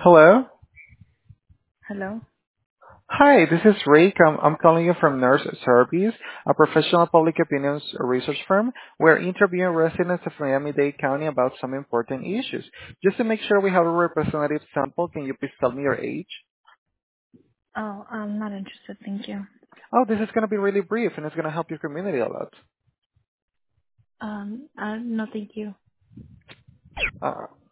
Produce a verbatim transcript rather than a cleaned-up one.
Hello. Hello? Hi, this is Rick. I'm, I'm calling you from Nurse Therapies, a professional public opinions research firm. We're interviewing residents of Miami-Dade County about some important issues. Just to make sure we have a representative sample, can you please tell me your age? Oh, I'm not interested, thank you. Oh, this is going to be really brief, and it's going to help your community a lot. Um, uh, no, thank you. Uh,